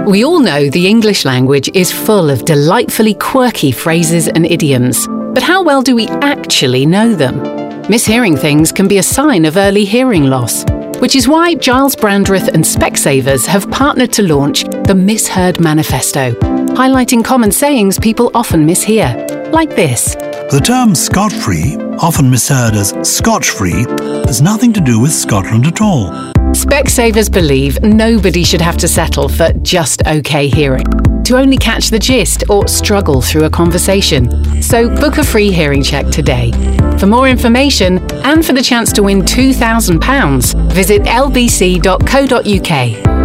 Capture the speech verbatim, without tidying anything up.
We all know the English language is full of delightfully quirky phrases and idioms, but how well do we actually know them? Mishearing things can be a sign of early hearing loss, which is why Giles Brandreth and Specsavers have partnered to launch the Misheard Manifesto, highlighting common sayings people often mishear, like this. The term Scot-free, often misheard as Scotch-free, has nothing to do with Scotland at all. Specsavers believe nobody should have to settle for just okay hearing, to only catch the gist or struggle through a conversation. So book a free hearing check today. For more information and for the chance to win two thousand pounds, visit l b c dot co dot u k.